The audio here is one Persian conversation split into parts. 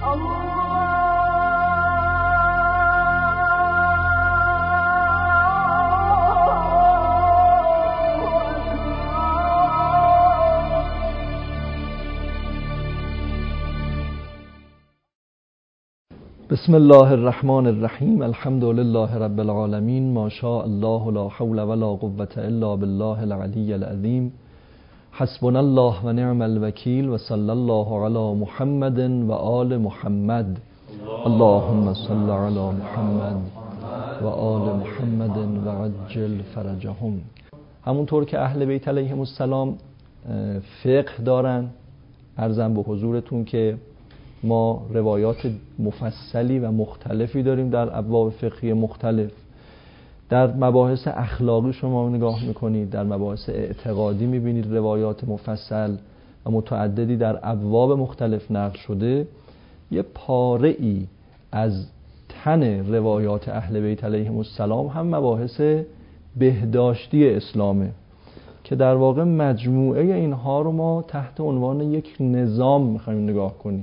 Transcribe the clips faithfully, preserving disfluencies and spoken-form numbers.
بسم الله الرحمن الرحیم. الحمد لله رب العالمین. ما شاء الله لا حول ولا قوة الا بالله العلی العظیم. حسبنا الله و نعم الوکیل و صلی الله علی محمد و آل محمد. اللهم صل علی محمد و آل محمد و عجل فرجهم. همونطور که اهل بیت علیهم السلام فقه دارن، عرضم به حضورتون که ما روایات مفصلی و مختلفی داریم در ابواب فقهی مختلف. در مباحث اخلاقی شما نگاه میکنید، در مباحث اعتقادی میبینید روایات مفصل و متعددی در ابواب مختلف نقل شده. یه پاره ای از تن روایات اهل بیت علیهم السلام هم مباحث بهداشتی اسلامه که در واقع مجموعه اینها رو ما تحت عنوان یک نظام میخوایم نگاه کنیم.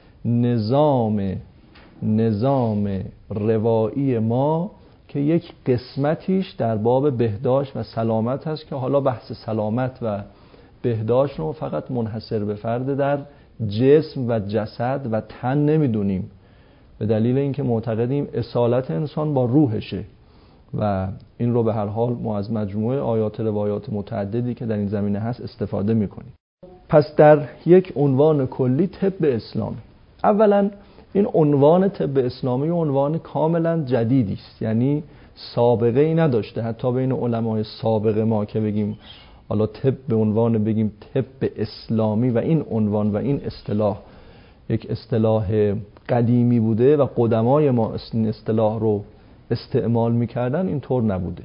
نظام نظام روایی ما که یک قسمتیش در باب بهداشت و سلامت هست که حالا بحث سلامت و بهداشت رو فقط منحصر به فرد در جسم و جسد و تن نمیدونیم، به دلیل اینکه معتقدیم اصالت انسان با روحشه و این رو به هر حال ما از مجموعه آیات روایات متعددی که در این زمینه هست استفاده میکنیم. پس در یک عنوان کلی طب اسلامی، اولا این عنوان طب اسلامی عنوان کاملا جدیدی است، یعنی سابقه ای نداشته حتی بین علمای سابق ما که بگیم حالا طب به عنوان بگیم طب اسلامی و این عنوان و این اصطلاح یک اصطلاح قدیمی بوده و قدمای ما این اصطلاح رو استعمال میکردن، اینطور نبوده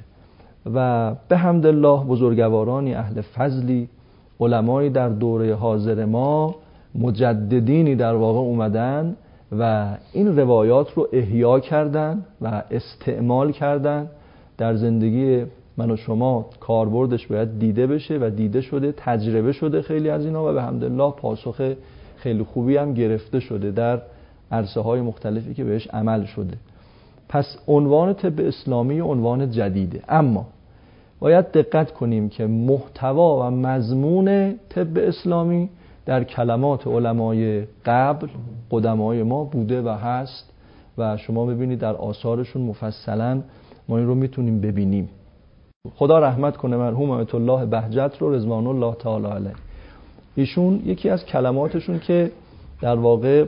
و به حمدالله بزرگوارانی اهل فضلی، علمایی در دوره حاضر ما، مجددینی در واقع اومدن و این روایات رو احیا کردن و استعمال کردن در زندگی من و شما. کاربردش باید دیده بشه و دیده شده، تجربه شده خیلی از اینا و به حمدالله پاسخ خیلی خوبی هم گرفته شده در عرصه های مختلفی که بهش عمل شده. پس عنوان طب اسلامی عنوان جدیده، اما باید دقت کنیم که محتوا و مضمون طب اسلامی در کلمات علمای قبل قدمای ما بوده و هست و شما ببینید در آثارشون مفصلا ما این رو میتونیم ببینیم. خدا رحمت کنه مرحوم آیت الله بهجت رو رضوان الله تعالی علیه. ایشون یکی از کلماتشون که در واقع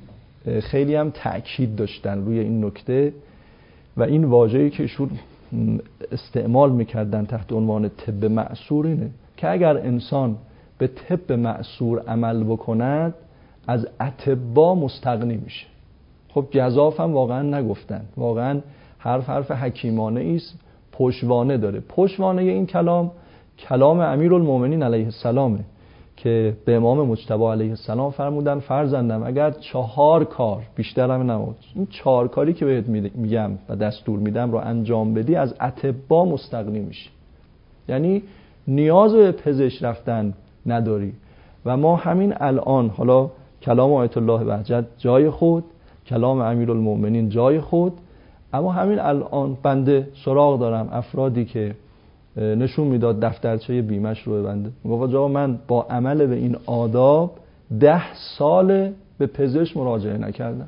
خیلی هم تأکید داشتن روی این نکته و این واژه‌ای که ایشون استعمال میکردن تحت عنوان طب مأثور اینه که اگر انسان به طب مأثور عمل بکند از اطباء مستغنی میشه. خب گزاف هم واقعا نگفتن، واقعا حرف حرف حکیمانه است، پشوانه داره. پشوانه این کلام کلام امیرالمومنین علیه السلامه که به امام مجتبی علیه السلام فرمودن فرزندم اگر چهار کار، بیشتر هم نمود، این چهار کاری که بهت میگم و دستور میدم رو انجام بدی از اطباء مستغنی میشی، یعنی نیاز به پزشک رفتن نداری. و ما همین الان حالا کلام آیت الله بهجت جای خود، کلام امیرالمومنین جای خود، اما همین الان بنده سراغ دارم افرادی که نشون میداد دفترچه بیمش رو ببنده، میگفت جا من با عمل به این آداب ده سال به پزشک مراجعه نکردم.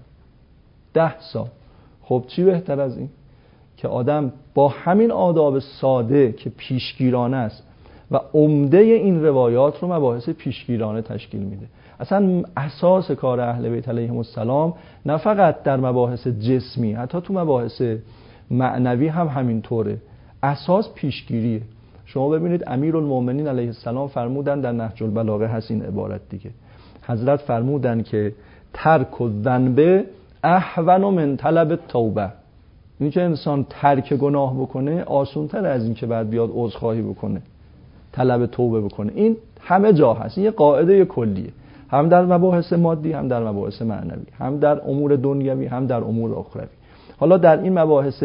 ده سال. خب چی بهتر از این که آدم با همین آداب ساده که پیشگیرانه است و عمده این روایات رو مباحث پیشگیرانه تشکیل میده. اصلا اساس کار اهل بیت علیهم السلام نه فقط در مباحث جسمی، حتی تو مباحث معنوی هم همینطوره. اساس پیشگیریه. شما ببینید امیرالمومنین علیه السلام فرمودن در نهج البلاغه هست این عبارت دیگه، حضرت فرمودن که ترک الذنب اهون من طلب التوبه. این که انسان ترک گناه بکنه آسان‌تر از این که بعد بیاد عذرخواهی بکنه، طلب توبه بکنه. این همه جا هست، این یه قاعده کلیه، هم در مباحث مادی هم در مباحث معنوی، هم در امور دنیوی هم در امور اخروی. حالا در این مباحث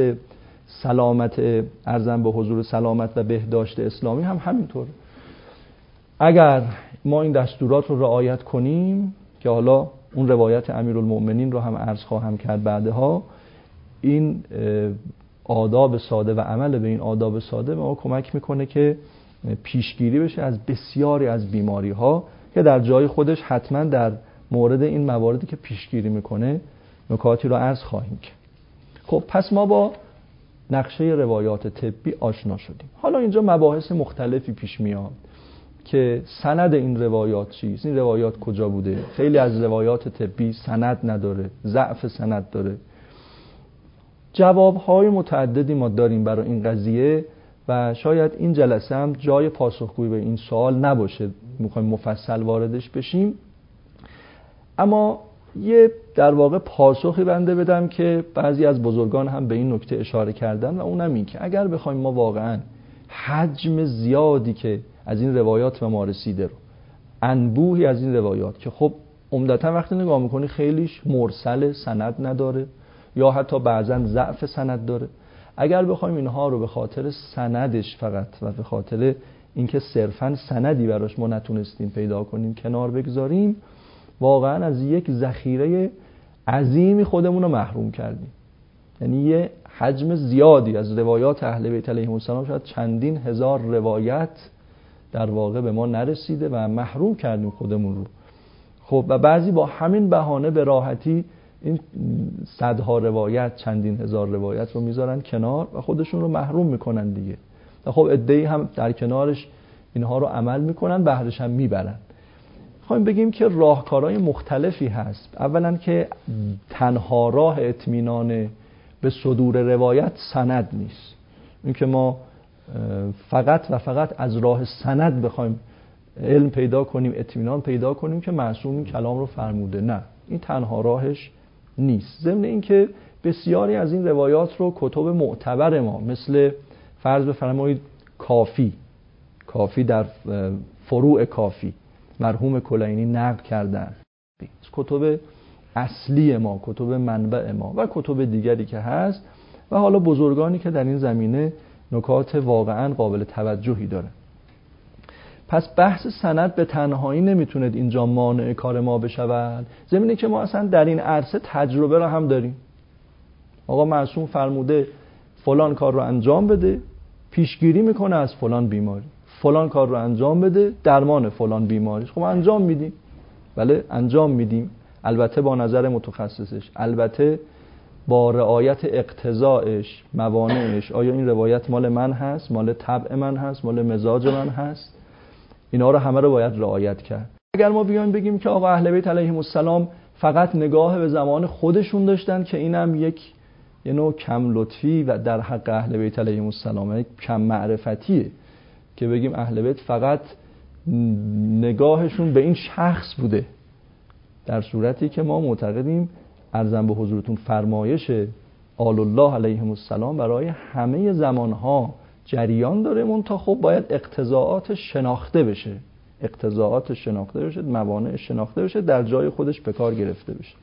سلامت ارزم به حضور سلامت و بهداشت اسلامی هم همینطور. اگر ما این دستورات رو رعایت کنیم که حالا اون روایت امیرالمؤمنین رو هم عرض خواهم کرد بعدها. این آداب ساده و عمل به این آداب ساده به ما کمک میکنه که پیشگیری بشه از بسیاری از بیماری ها که در جای خودش حتما در مورد این مواردی که پیشگیری میکنه نکاتی رو عرض خواهیم کرد. خب پس ما با نقشه روایات طبی آشنا شدیم. حالا اینجا مباحث مختلفی پیش میاد که سند این روایات چیست، این روایات کجا بوده. خیلی از روایات طبی سند نداره، ضعف سند داره. جوابهای متعددی ما داریم برای این قضیه و شاید این جلسه هم جای پاسخگویی به این سوال نباشه، میخوایم مفصل واردش بشیم. اما یه در واقع پاسخی بنده بدم که بعضی از بزرگان هم به این نکته اشاره کردن و اونم این که اگر بخوایم ما واقعا حجم زیادی که از این روایات به ما رسیده رو، انبوهی از این روایات که خب عمدتا وقتی نگاه میکنی خیلیش مرسل، سند نداره یا حتی بعضا ضعف سند داره، اگر بخوایم اینها رو به خاطر سندش فقط و به خاطر اینکه صرفا سندی براش ما نتونستیم پیدا کنیم کنار بگذاریم، واقعا از یک ذخیره عظیمی خودمون رو محروم کردیم. یعنی یه حجم زیادی از روایات اهل بیت علیهم السلام، شاید چندین هزار روایت در واقع به ما نرسیده و محروم کردیم خودمون رو. خب و بعضی با همین بهانه به راحتی این صدها روایت، چندین هزار روایت رو میذارن کنار و خودشون رو محروم میکنن دیگه. و خب عده‌ای هم در کنارش اینها رو عمل میکنن، بهرش هم میبرن. خواهیم بگیم که راهکارهای مختلفی هست. اولا که تنها راه اطمینان به صدور روایت سند نیست. این که ما فقط و فقط از راه سند بخوایم علم پیدا کنیم، اطمینان پیدا کنیم که معصوم این کلام رو فرموده، نه، این تنها راهش نیست. ضمن این که بسیاری از این روایات رو کتب معتبر ما مثل فرض بفرمایید کافی کافی در فروع کافی مرحوم کلینی نقل کردن، کتب اصلی ما، کتب منبع ما و کتب دیگری که هست و حالا بزرگانی که در این زمینه نکات واقعا قابل توجهی داره. پس بحث سند به تنهایی نمیتونه اینجا مانع کار ما بشود، ضمن که ما اصلا در این عرصه تجربه را هم داریم. آقا معصوم فرموده فلان کار رو انجام بده، پیشگیری میکنه از فلان بیماری، فلان کار رو انجام بده، درمان فلان بیماری. خب انجام میدیم، بله انجام میدیم، البته با نظر متخصصش، البته با رعایت اقتضاعش، موانعش. آیا این روایت مال من هست، مال طبع من هست، مال مزاج من هست؟ اینا رو همه رو باید رعایت کرد. اگر ما بیان بگیم که آقا اهل بیت علیهم السلام فقط نگاه به زمان خودشون داشتن که اینم یک یه نوع کم لطفی و در حق اهل بیت علیهم السلام یک کم معرفتیه که بگیم اهل بیت فقط نگاهشون به این شخص بوده، در صورتی که ما معتقدیم عرضم به حضورتون فرمایش آل الله علیهم السلام برای همه زمانها جریان داره، منتها خب باید اقتضاعات شناخته بشه، اقتضاعات شناخته بشه، موانع شناخته بشه، در جای خودش به کار گرفته بشه.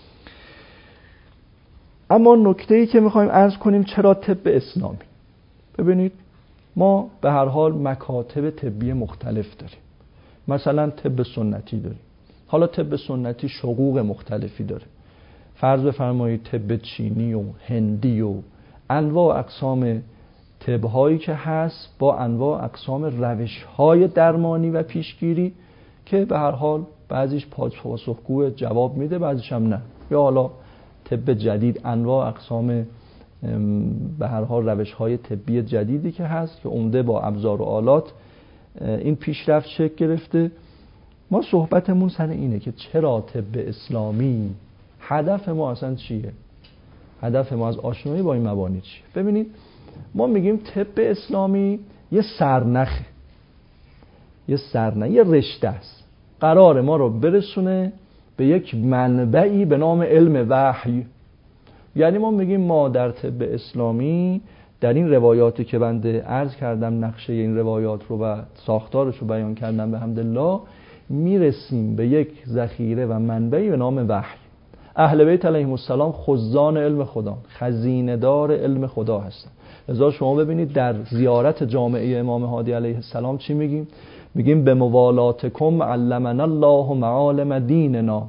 اما نکته‌ای که می‌خوایم عرض کنیم چرا طب اسلامی؟ ببینید ما به هر حال مکاتب طبی مختلف داریم. مثلا طب سنتی داریم. حالا طب سنتی شقوق مختلفی داره. فرض بفرمایید طب چینی و هندی و انواع اقسام طب‌هایی که هست با انواع اقسام روش‌های درمانی و پیشگیری که به هر حال بعضیش پاسخگو جواب میده، بعضیش هم نه. یا حالا طب جدید، انواع اقسام به هر حال روش‌های طبی جدیدی که هست که عمده با ابزار و آلات این پیشرفت شکل گرفته. ما صحبتمون سر اینه که چرا طب اسلامی، هدف ما اصلا چیه؟ هدف ما از آشنایی با این مبانی چیه؟ ببینید ما میگیم طب اسلامی یه سرنخه، یه سرنخ، یه رشته است، قرار ما رو برسونه به یک منبعی به نام علم وحی. یعنی ما میگیم ما در طب اسلامی در این روایاتی که بنده عرض کردم نقشه این روایات رو و ساختارش رو بیان کردم به حمدالله، میرسیم به یک ذخیره و منبعی به نام وحی. اهل بیت علیهم السلام خزان علم خدا، خزینه دار علم خدا هستن. لذا شما ببینید در زیارت جامعه امام هادی علیه السلام چی میگیم؟ میگیم به موالاتکم علمنا الله معالم دیننا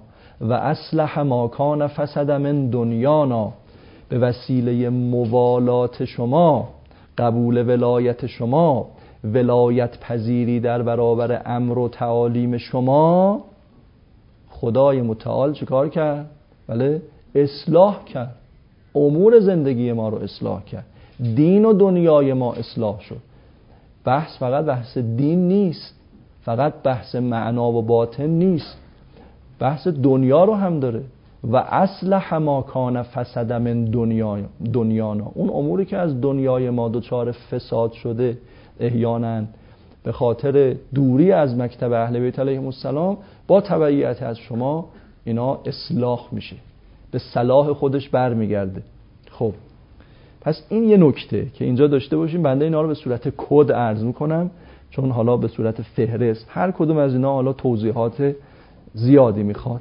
و اصلح ما کان فسد من دنیانا، به وسیله موالات شما، قبول ولایت شما، ولایت پذیری در برابر امر و تعالیم شما، خدای متعال چه کار کرد؟ بله، اصلاح کرد، امور زندگی ما رو اصلاح کرد، دین و دنیای ما اصلاح شد. بحث فقط بحث دین نیست، فقط بحث معنا و باطن نیست، بحث دنیا رو هم داره. و اصلح ما کان فسد من دنیا دنیانا، اون اموری که از دنیای ما دچار فساد شده احیانا به خاطر دوری از مکتب اهل بیت علیهم السلام، با تبعیت از شما اینا اصلاح میشه، به صلاح خودش برمیگرده. خب پس این یه نکته که اینجا داشته باشیم. بنده اینا رو به صورت کد عرض میکنم، چون حالا به صورت فهرست هر کدوم از اینا حالا توضیحات زیادی میخواد.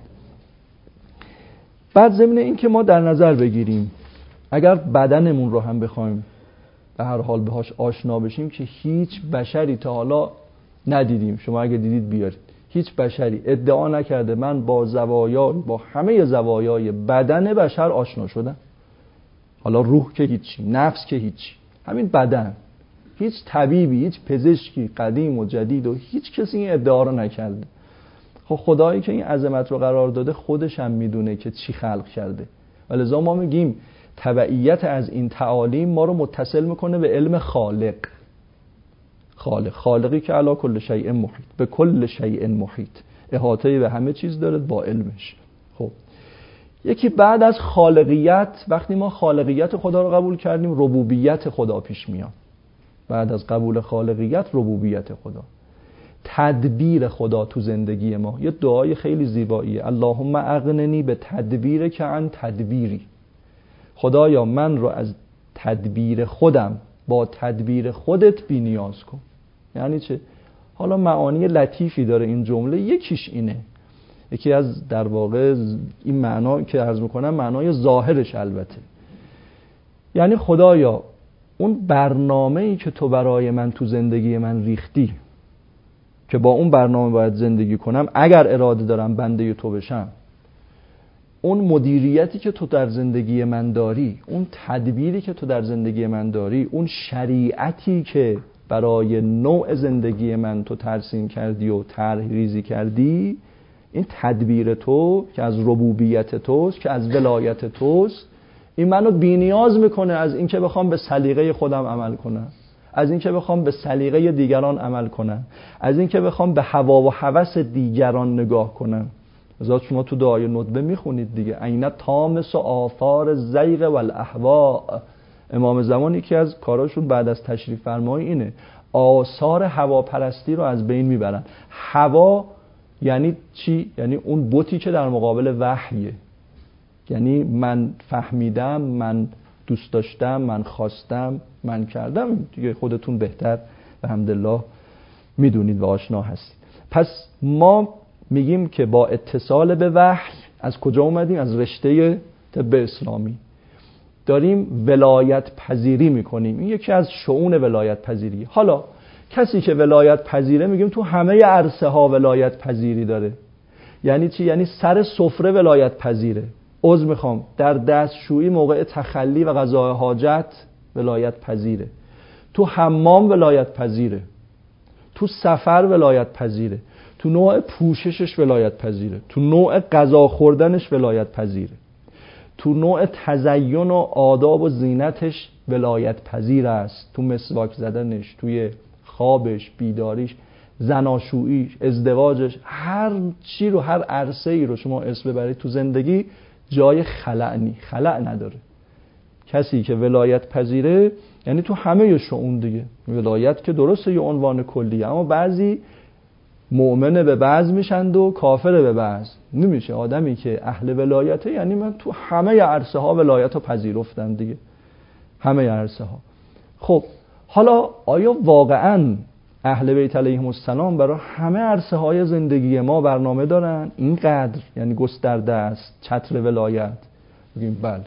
بعد ضمن این که ما در نظر بگیریم اگر بدنمون رو هم بخوایم به هر حال بهاش آشنا بشیم که هیچ بشری تا حالا ندیدیم، شما اگه دیدید بیارید، هیچ بشری ادعا نکرده من با زوایا با همه زوایای بدن بشر آشنا شدم. حالا روح که هیچی، نفس که هیچی، همین بدن. هیچ طبیبی، هیچ پزشکی قدیم و جدید و هیچ کسی این ادعا رو نکرده. خب خدایی که این عظمت رو قرار داده خودش هم میدونه که چی خلق کرده، ولذا ما میگیم تبعیت از این تعالیم ما رو متصل میکنه به علم خالق. خالق، خالقی که علی کل شیء محیط، به کل شیء محیط، احاطه به همه چیز داره با علمش. خب یکی بعد از خالقیت، وقتی ما خالقیت خدا رو قبول کردیم ربوبیت خدا پیش میاد. بعد از قبول خالقیت ربوبیت خدا، تدبیر خدا تو زندگی ما. یه دعای خیلی زیباییه، اللهم اغننی به تدبیر که عن تدبیری. خدایا من رو از تدبیر خودم با تدبیر خودت بی نیاز کن. یعنی چه؟ حالا معانی لطیفی داره این جمله. یکیش اینه، یکی از در واقع این معنا که عرض میکنم معنای ظاهرش البته، یعنی خدایا اون برنامه‌ای که تو برای من تو زندگی من ریختی که با اون برنامه باید زندگی کنم، اگر اراده دارم بنده تو بشم، اون مدیریتی که تو در زندگی من داری، اون تدبیری که تو در زندگی من داری، اون شریعتی که برای نوع زندگی من تو ترسیم کردی و طرح ریزی کردی، این تدبیر تو که از ربوبیت توست، که از ولایت توست، این منو بی‌نیاز میکنه از این که بخوام به سلیقه خودم عمل کنم، از این که بخوام به سلیقه دیگران عمل کنم، از این که بخوام به هوا و هوس دیگران نگاه کنم. ازاد شما تو دعای ندبه میخونید دیگه، عین تامس و آثار زیغ و الاهواء. امام زمان که از کاراشون بعد از تشریف فرمایی اینه، آثار هواپرستی رو از بین میبرن. هوا یعنی چی؟ یعنی اون بتی که در مقابل وحیه، یعنی من فهمیدم، من دوست داشتم، من خواستم، من کردم دیگه. خودتون بهتر به حمدالله میدونید و آشنا هستید. پس ما میگیم که با اتصال به وحی از کجا اومدیم؟ از رشته طب اسلامی داریم ولایت پذیری میکنیم. این یکی از شؤون ولایت پذیری. حالا کسی که ولایت پذیره میگیم تو همه عرصه ها ولایت پذیری داره. یعنی چی؟ یعنی سر سفره ولایت پذیره. عذر میخوام، در دستشویی موقع تخلی و قضاء حاجت ولایت پذیره، تو حمام ولایت پذیره، تو سفر ولایت پذیره، تو نوع پوششش ولایت پذیره، تو نوع غذا خوردنش ولایت پذیره، تو نوع تزین و آداب و زینتش ولایت پذیر است، تو مسواک زدنش، توی خوابش، بیداریش، زناشوییش، ازدواجش، هر چی رو، هر عرصه ای رو شما اسم ببرید تو زندگی جای خلأ نی خلأ نداره. کسی که ولایت پذیره یعنی تو همه شؤون دیگه. ولایت که درسته یه عنوان کلیه، اما بعضی مؤمنه به بعض میشند و کافره به بعض نمیشه. آدمی که اهل ولایته یعنی من تو همه عرصه ها ولایت رو پذیرفتم دیگه، همه عرصه ها. خب حالا آیا واقعاً اهل بیت علیهم السلام برای همه عرصه های زندگی ما برنامه دارن اینقدر؟ یعنی گسترده است چتر ولایت؟ بگیم بله.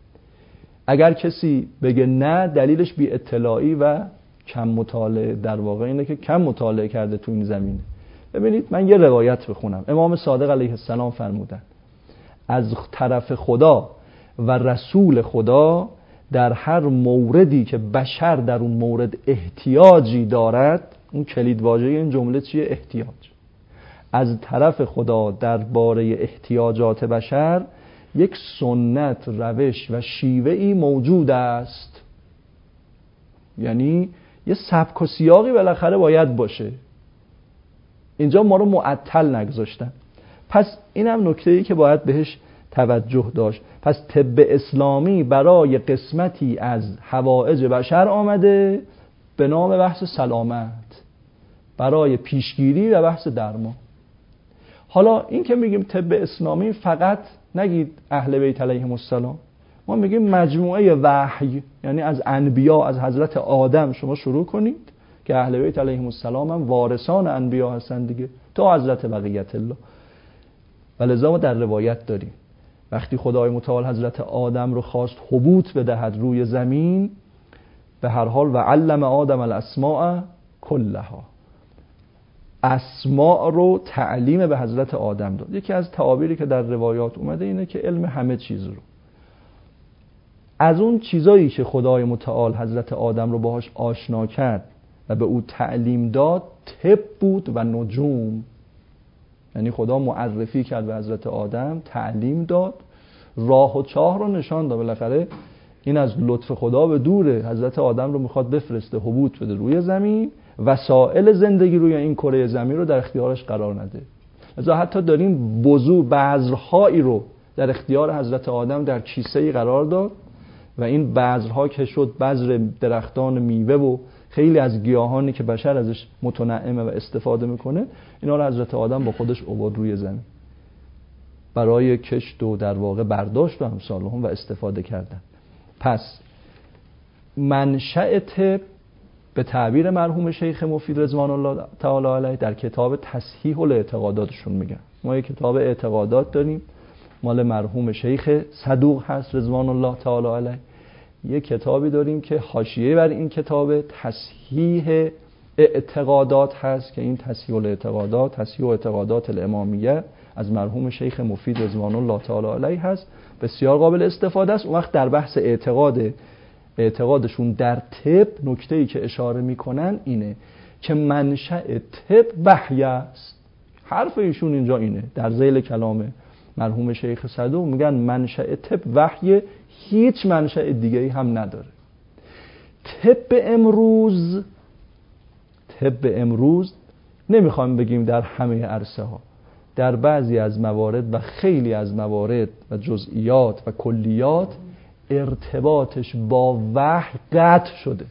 اگر کسی بگه نه، دلیلش بی اطلاعی و کم مطالعه در واقع اینه که کم مطالعه کرده تو این زمینه. ببینید من یه روایت بخونم. امام صادق علیه السلام فرمودن از طرف خدا و رسول خدا در هر موردی که بشر در اون مورد احتیاجی دارد. اون کلید واژه این جمله چیه؟ احتیاج. از طرف خدا درباره احتیاجات بشر یک سنت، روش و شیوه‌ای موجود است. یعنی یه سبک و سیاقی بالاخره باید باشه. اینجا ما رو معطل نگذاشتن. پس اینم نکته‌ای که باید بهش توجه داشت. پس طب اسلامی برای قسمتی از حوائج بشر آمده به نام بحث سلامت، برای پیشگیری و بحث درمان. حالا این که میگیم طب اسلامی فقط نگید اهل بیت علیهم السلام، ما میگیم مجموعه وحی، یعنی از انبیا، از حضرت آدم شما شروع کنید که اهل بیت علیهم السلام هم وارثان انبیا هستند دیگه، تا حضرت بقیت الله. ولذا ما در روایت داریم وقتی خدای متعال حضرت آدم رو خواست حبوط بدهد روی زمین، به هر حال و علم آدم الاسماء کلها، اسماء رو تعلیم به حضرت آدم داد. یکی از تعابیری که در روایات اومده اینه که علم همه چیز رو، از اون چیزایی که خدای متعال حضرت آدم رو باهاش آشنا کرد و به او تعلیم داد، طب بود و نجوم. یعنی خدا معرفی کرد به حضرت آدم، تعلیم داد، راه و چاه رو نشان داد. بالاخره این از لطف خدا به دوره، حضرت آدم رو میخواد بفرسته حبوط بده روی زمین، وسایل زندگی روی این کره زمین رو در اختیارش قرار نده. لذا حتی داریم بذور بذرهایی رو در اختیار حضرت آدم در کیسه‌ای قرار داد و این بذرها که شد بذر درختان میوه و خیلی از گیاهانی که بشر ازش متنعمه و استفاده میکنه، اینا رو حضرت آدم با خودش آورد روی زمین برای کشت و در واقع برداشت و امثال هم و استفاده کردن. پس منشأ طب به تعبیر مرحوم شیخ مفید رضوان الله تعالی علیه در کتاب تصحیح الاعتقاداتشون میگن. ما یک کتاب اعتقادات داریم مال مرحوم شیخ صدوق هست رضوان الله تعالی علیه. یک کتابی داریم که حاشیه بر این کتاب تصحیح اعتقادات هست که این تصحیح الاعتقادات، تصحیح اعتقادات الامامیه از مرحوم شیخ مفید رضوان الله تعالی علیه هست. بسیار قابل استفاده است. اون وقت در بحث اعتقاد اعتقادشون در طب نکته‌ای که اشاره میکنن اینه که منشأ طب وحی است. حرف ایشون اینجا اینه در ذیل کلام مرحوم شیخ صدوق، میگن منشأ طب وحی، هیچ منشأ دیگه‌ای هم نداره. طب امروز طب امروز نمیخوام بگیم در همه عرصه ها، در بعضی از موارد و خیلی از موارد و جزئیات و کلیات ارتباطش با وحی قطع شده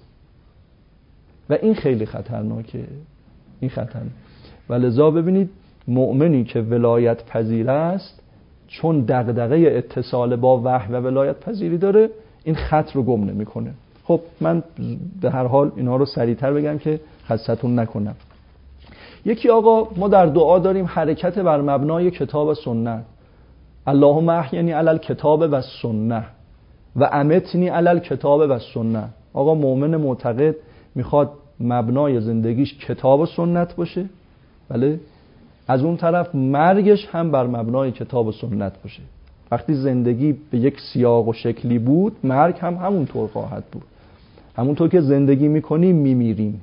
و این خیلی خطرناکه. این خطرناکه. ولذا ببینید مؤمنی که ولایت پذیر است چون دغدغه اتصال با وحی و ولایت پذیری داره، این خط رو گم نمیکنه. خب من به هر حال اینا رو سریعتر بگم که خستتون نکنم. یکی آقا ما در دعا داریم حرکت بر مبنای کتاب و سنت. اللهم احیینی علی الکتاب و سنت و امتنی علی الکتاب و سنت. آقا مؤمن معتقد میخواد مبنای زندگیش کتاب و سنت باشه، بله، از اون طرف مرگش هم بر مبنای کتاب و سنت باشه. وقتی زندگی به یک سیاق و شکلی بود، مرگ هم همونطور خواهد بود. همونطور که زندگی میکنیم میمیریم.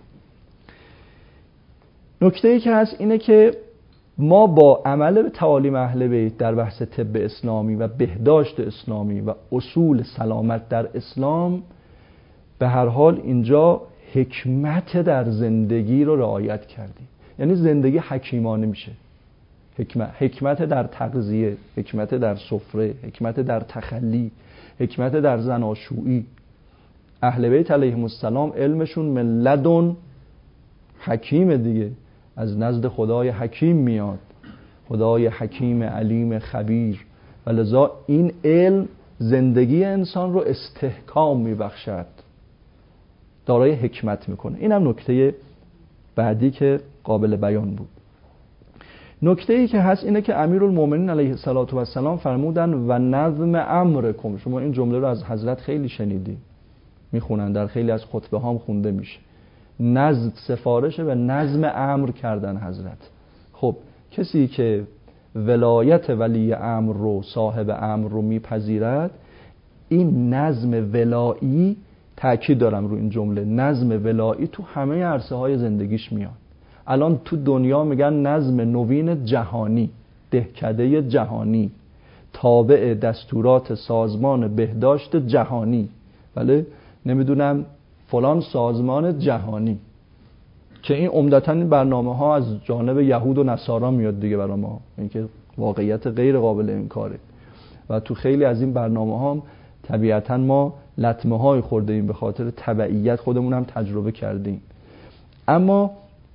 نکته‌ای که هست اینه که ما با عمل به تعالیم اهل بیت در بحث طب اسلامی و بهداشت اسلامی و اصول سلامت در اسلام به هر حال اینجا حکمت در زندگی رو رعایت کردیم. یعنی زندگی حکیمانه میشه. حکمت حکمت در تغذیه، حکمت در سفره، حکمت در تخلی، حکمت در زناشویی. اهل بیت علیهم السلام علمشون من لدن حکیم دیگه، از نزد خدای حکیم میاد، خدای حکیم علیم خبیر. ولذا این علم زندگی انسان رو استحکام میبخشد، دارای حکمت میکنه. اینم نکته بعدی که قابل بیان بود. نکته‌ای که هست اینه که امیرالمومنین علیه السلام فرمودن و نظم امرکم. شما این جمله رو از حضرت خیلی شنیدی، میخونن، در خیلی از خطبه هام خونده میشه. نظم سفارشه و نظم امر کردن حضرت. خب کسی که ولایت ولی امر رو، صاحب امر رو میپذیرد، این نظم ولایی، تأکید دارم رو این جمله، نظم ولایی تو همه عرصه های زندگیش میاد. الان تو دنیا میگن نظم نوین جهانی، دهکده جهانی، تابع دستورات سازمان بهداشت جهانی، بله، نمیدونم فلان سازمان جهانی، که این عمدتاً این برنامه ها از جانب یهود و نصارا میاد دیگه برای ما، این که واقعیت غیر قابل انکاره. و تو خیلی از این برنامه ها طبیعتاً ما لطمه های خورده ایم، به خاطر تبعیت خودمون هم تجربه کردیم. اما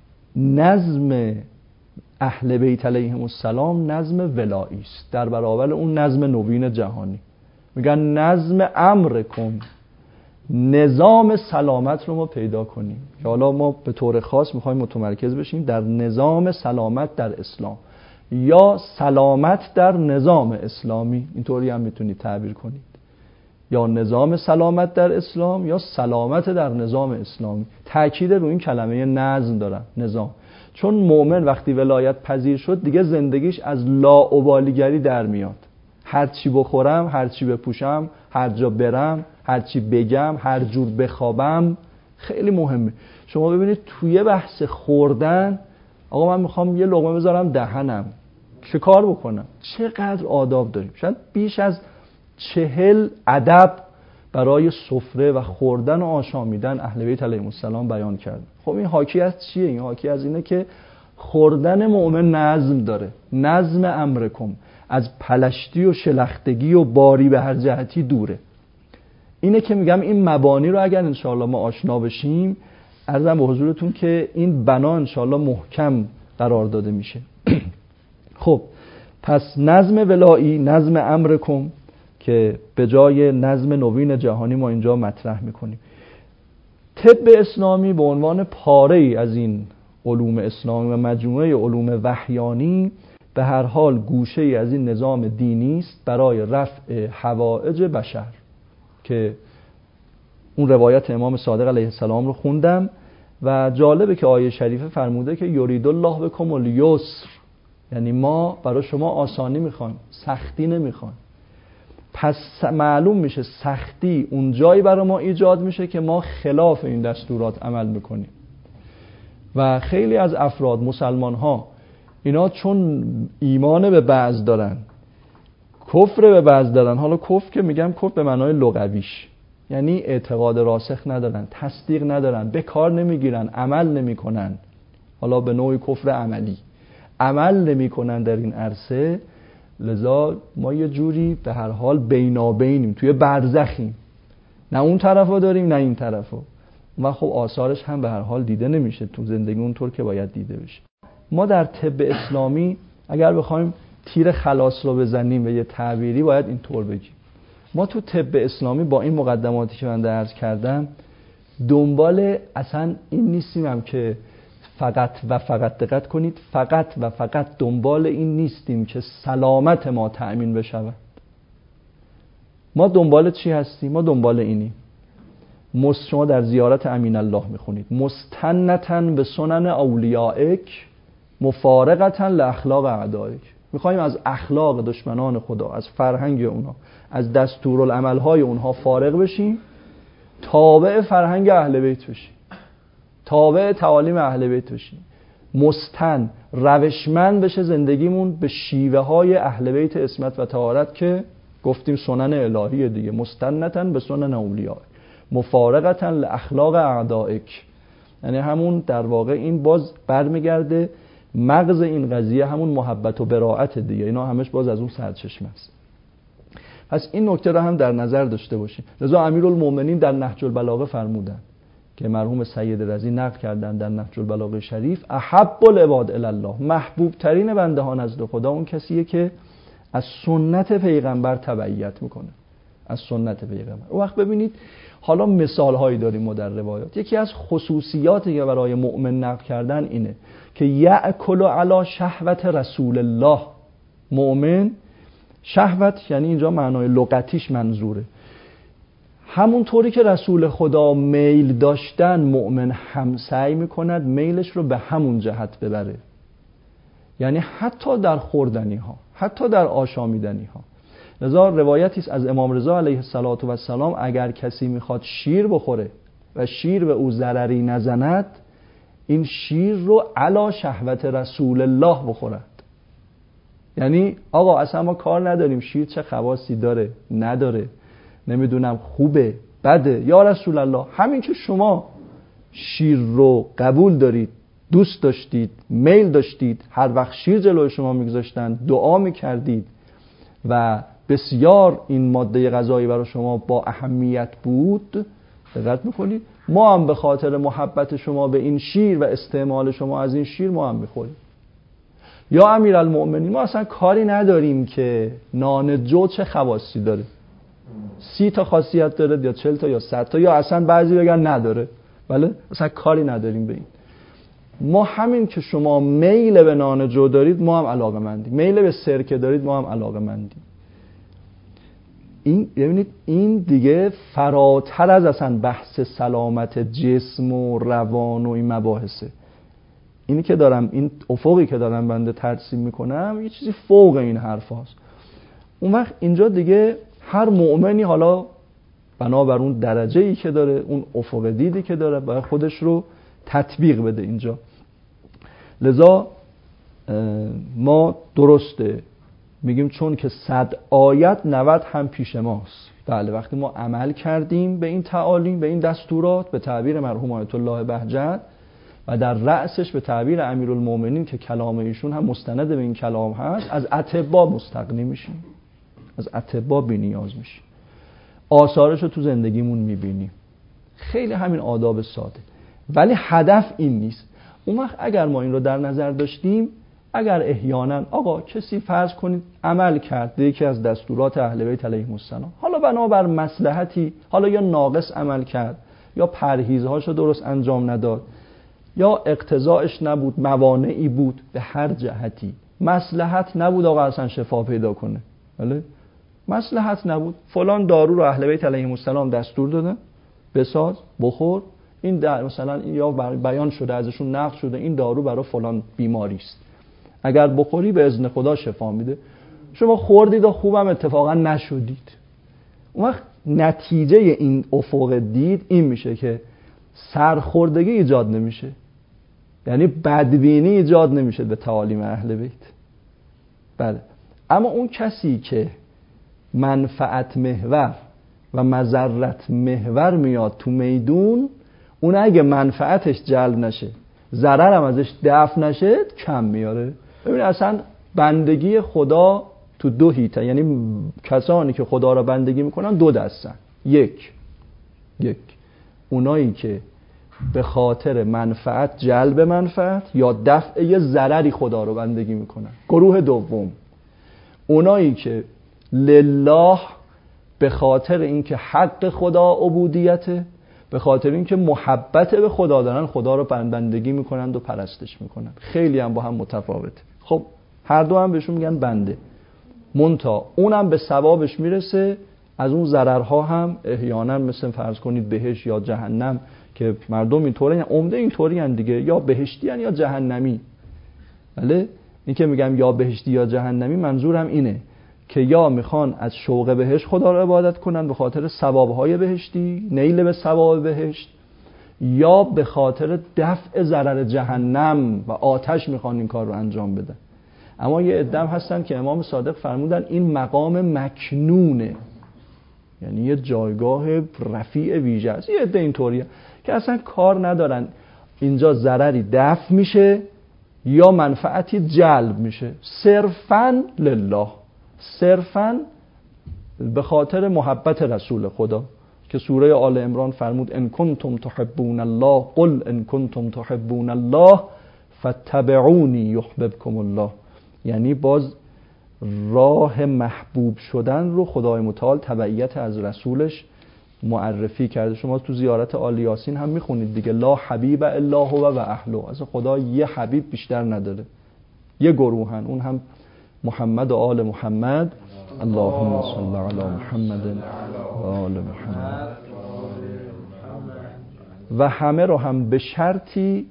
نظم اهل بیت علیهم السلام نظم ولایی است در برابر اون نظم نوین جهانی. میگن نظم امر کن، نظام سلامت رو ما پیدا کنیم، که حالا ما به طور خاص میخوایم متمرکز بشیم در نظام سلامت در اسلام، یا سلامت در نظام اسلامی، اینطوری هم میتونید تعبیر کنید، یا نظام سلامت در اسلام یا سلامت در نظام اسلامی. تأکید رو این کلمه نظم دارم، نظام. چون مؤمن وقتی ولایت پذیر شد دیگه زندگیش از لاابالیگری در میاد، هر چی بخورم، هر چی بپوشم، هر جا برم، هر چی بگم، هر جور بخوابم. خیلی مهمه. شما ببینید توی بحث خوردن، آقا من میخوام یه لقمه بذارم دهنم، چه کار بکنم؟ چقدر آداب داریم. شاید بیش از چهل ادب برای سفره و خوردن و آشامیدن اهل بیت علیهم السلام بیان کرد. خب این حاکی از چیه؟ این حاکی از اینه که خوردن مؤمن نظم داره، نظم امرکم، از پلشتی و شلختگی و باری به هر جهتی دوره. اینه که میگم این مبانی رو اگر انشاءالله ما آشنا بشیم، عرضم به حضورتون که این بنا انشاءالله محکم قرار داده میشه. خب پس نظم ولایی، نظم امرکم، که به جای نظم نوین جهانی ما اینجا مطرح میکنیم. طب اسلامی به عنوان پاره‌ای از این علوم اسلامی و مجموعه علوم وحیانی به هر حال گوشه‌ای از این نظام دینی است برای رفع حوائج بشر، که اون روایت امام صادق علیه السلام رو خوندم و جالبه که آیه شریفه فرموده که یرید الله بکم الیسر، یعنی ما برای شما آسانی میخوایم، سختی نمیخوایم. پس معلوم میشه سختی اون جایی برای ما ایجاد میشه که ما خلاف این دستورات عمل میکنیم. و خیلی از افراد مسلمان ها اینا چون ایمان به بعض دارن، کفر به بعض دارن، حالا کفر که میگم کفر به معنای لغویش، یعنی اعتقاد راسخ ندارن، تصدیق ندارن، به کار نمیگیرن، عمل نمیکنن، حالا به نوعی کفر عملی عمل نمیکنن در این عرصه. لذا ما یه جوری به هر حال بینابینیم، توی برزخیم، نه اون طرفو داریم نه این طرفو، و خب آثارش هم به هر حال دیده نمیشه تو زندگی اونطور که باید دیده بشه. ما در طب اسلامی اگر بخوایم تیر خلاص رو بزنیم به یه تعبیری باید اینطور بگیم، ما تو طب اسلامی با این مقدماتی که من عرض کردم دنبال اصلا این نیستیم هم که فقط و فقط دقت کنید، فقط و فقط دنبال این نیستیم که سلامت ما تأمین بشود. ما دنبال چی هستیم؟ ما دنبال اینیم. مست شما در زیارت امین الله میخونید مستنتن به سنن اولیائک مفارقتن لاخلاق اعدائک. میخوایم از اخلاق دشمنان خدا، از فرهنگ اونها، از دستورالعملهای اونها فارغ بشیم، تابع فرهنگ اهل بیت بشیم، تابع تعالیم اهل بیت بشیم، مستن روشمند بشه زندگیمون به شیوه های اهل بیت عصمت و طهارت که گفتیم سنن الهی دیگه، مستنتن به سنن اولیاء مفارقتن لاخلاق اعدائک. یعنی همون در واقع این باز برمیگرده مغز این قضیه همون محبت و براءت دیگه، اینا همش باز از اون سرچشمه است. پس این نکته رو هم در نظر داشته باشیم. لذا امیرالمومنین در نهج البلاغه فرمودن که مرحوم سید رضی نقل کردن در نهج البلاغه شریف، احب العباد الی الله، محبوب ترین بنده ها نزد خدا اون کسیه که از سنت پیغمبر تبعیت میکنه، از سنت پیغمبر. اون وقت ببینید حالا مثال هایی داریم ما در روایات. یکی از خصوصیاتی که برای مؤمن نقل کردن اینه که یأکل علی شهوت رسول الله. مؤمن شهوت یعنی اینجا معنای لغتیش منظوره، همون طوری که رسول خدا میل داشتن مؤمن هم سعی میکند میلش رو به همون جهت ببره. یعنی حتی در خوردنی ها، حتی در آشامیدنی ها. لذا روایتی است از امام رضا علیه السلام اگر کسی میخواد شیر بخوره و شیر به او ضرری نزند، این شیر رو علی شهوت رسول الله بخورد. یعنی آقا اصلا ما کار نداریم شیر چه خواصی داره نداره، نمیدونم خوبه بده، یا رسول الله همین که شما شیر رو قبول دارید، دوست داشتید، میل داشتید، هر وقت شیر جلوی شما میگذاشتن دعا میکردید و بسیار این ماده غذایی برای شما با اهمیت بود، دقت میکنید، ما هم به خاطر محبت شما به این شیر و استعمال شما از این شیر ما هم میخوریم. یا امیرالمؤمنین ما اصلا کاری نداریم که نان جو چه خواصی داره، سی تا خاصیت داره یا چهل تا یا صد تا، یا اصلا بعضی بگن نداره، بله اصلا کاری نداریم به این. ما همین که شما میل به نان جو دارید ما هم علاقه‌مندیم، میل به سرکه دارید ما هم علاقه‌مندیم. این ببینید این دیگه فراتر از اصلا بحث سلامت جسم و روان و این مباحثه. اینی که دارم، این افقی که دارم بنده ترسیم میکنم یه چیزی فوق این حرف هاست. اون وقت اینجا دیگه هر مؤمنی حالا بنابر اون درجه‌ای که داره، اون افق دیدی که داره، باید خودش رو تطبیق بده اینجا. لذا ما درسته میگیم چون که صد آیت نود هم پیش ماست. بله وقتی ما عمل کردیم به این تعالیم، به این دستورات، به تعبیر مرحوم آیت الله بهجت و در رأسش به تعبیر امیرالمومنین که کلام ایشون هم مستند به این کلام هست، از اطباء مستغنی میشیم، از اطباء بی نیاز میشیم، آثارش رو تو زندگیمون میبینیم. خیلی همین آداب ساده، ولی هدف این نیست. اون وقت اگر ما این رو در نظر داشتیم، اگر احیانا آقا کسی فرض کنید عمل کرد به یکی از دستورات اهل بیت علیهم السلام، حالا بنابر مصلحتی، حالا یا ناقص عمل کرد یا پرهیزهاشو درست انجام نداد یا اقتضاعش نبود، موانعی بود، به هر جهتی مصلحت نبود آقا اصلا شفا پیدا کنه، بله مصلحت نبود، فلان دارو رو اهل بیت علیهم السلام دستور دادن بساز بخور، این در مثلا یا بیان شده ازشون نقل شده این دارو برای فلان بیماری است، اگر بخوری به اذن خدا شفا میده. شما خوردید و خوبم اتفاقا نشدید. اون وقت نتیجه این افق دید این میشه که سرخوردگی ایجاد نمیشه، یعنی بدبینی ایجاد نمیشه به تعالیم اهل بیت. بله اما اون کسی که منفعت محور و مضرت محور میاد تو میدون، اون اگه منفعتش جلب نشه ضرر هم ازش دفع نشه کم میاره. ببین اصلا بندگی خدا تو دو حیطه، یعنی کسانی که خدا را بندگی میکنن دو دستن، یک یک اونایی که به خاطر منفعت جلب منفعت یا دفع ضرری خدا رو بندگی میکنن. گروه دوم اونایی که لله به خاطر اینکه حق خدا عبودیته، به خاطر اینکه محبت به خدا دارن خدا رو بندگی میکنند و پرستش میکنن. خیلی هم با هم متفاوته. خب هر دو هم بهشون میگن بنده، منتها اونم به ثوابش میرسه، از اون ضررها هم احیانا مثل فرض کنید بهشت یا جهنم که مردم اینطوری ان، عمده اینطوری ان دیگه، یا بهشتی ان یا جهنمی. بله این که میگم یا بهشتی یا جهنمی منظورم اینه که یا میخوان از شوق بهشت خدا رو عبادت کنن به خاطر ثوابهای بهشتی، نیل به ثواب بهشت، یا به خاطر دفع ضرر جهنم و آتش میخوان این کار رو انجام بدن. اما یه عده هستن که امام صادق فرمودن این مقام مکنونه، یعنی یه جایگاه رفیع ویژه است. یه عده اینطوریه که اصلا کار ندارن اینجا ضرری دفع میشه یا منفعتی جلب میشه، صرفاً لله، صرفاً به خاطر محبت رسول خدا که سوره آل عمران فرمود ان کنتم تحبون الله قل ان کنتم تحبون الله فاتبعونی یحببکم الله. یعنی باز راه محبوب شدن رو خدای متعال تبعیت از رسولش معرفی کرده. شما تو زیارت آل یاسین هم میخونید دیگه، لا حبیب الا هو و اهله، از خدا یه حبیب بیشتر نداره، یه گروهن، اون هم محمد و آل محمد. اللهم صل علی محمد و آل محمد. و همه رو هم به شرطی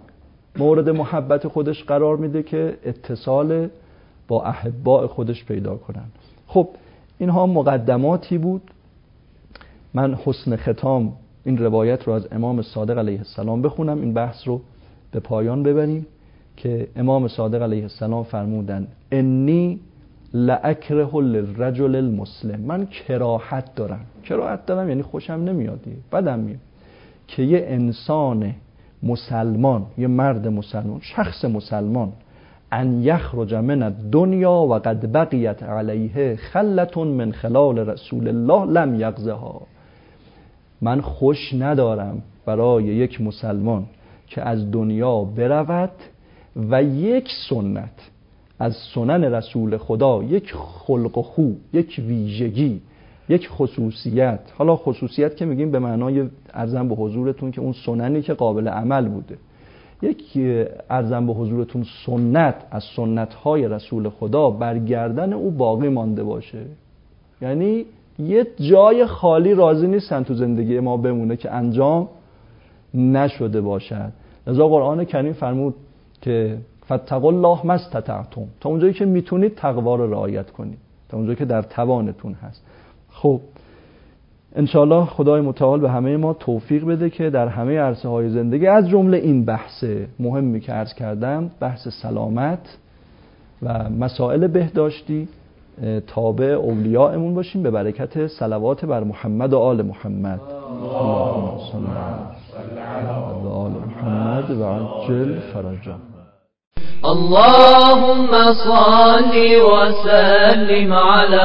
مورد محبت خودش قرار میده که اتصال با احباء خودش پیدا کنن. خب اینها مقدماتی بود. من حسن ختام این روایت رو از امام صادق علیه السلام بخونم، این بحث رو به پایان ببریم که امام صادق علیه السلام فرمودن انی لاکره للرجل المسلم، من کراهت دارم. کراهت دارم یعنی خوشم نمیاد، بدم میاد که یه انسان مسلمان، یه مرد مسلمان، شخص مسلمان، ان یخرج من الدنیا و قد بقیت علیه خلة من خلال رسول الله لم یغزها. من خوش ندارم برای یک مسلمان که از دنیا برود و یک سنت از سنن رسول خدا، یک خلق و خو، یک ویژگی، یک خصوصیت، حالا خصوصیت که میگیم به معنای عرضم به حضورتون که اون سننی که قابل عمل بوده، یک عرضم به حضورتون سنت از سنت‌های رسول خدا برگردن او باقی مانده باشه. یعنی یه جای خالی راضی نیستن تو زندگی ما بمونه که انجام نشده باشد. لذا قرآن کریم فرمود که فاتقوا الله ما استطعتم، تا اونجایی که میتونید تقوا رو رعایت کنید، تا اونجایی که در توانتون هست. خب انشاءالله خدای متعال به همه ما توفیق بده که در همه عرصه های زندگی از جمله این بحث مهمی که عرض کردم، بحث سلامت و مسائل بهداشتی، تابع اولیاءمون باشیم به برکت صلوات بر محمد و آل محمد. اللهم صل علی آل محمد و عجل فرجهم. اللهم صل وسلم على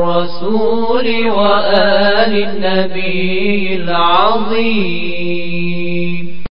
الرسول وآل النبي العظيم.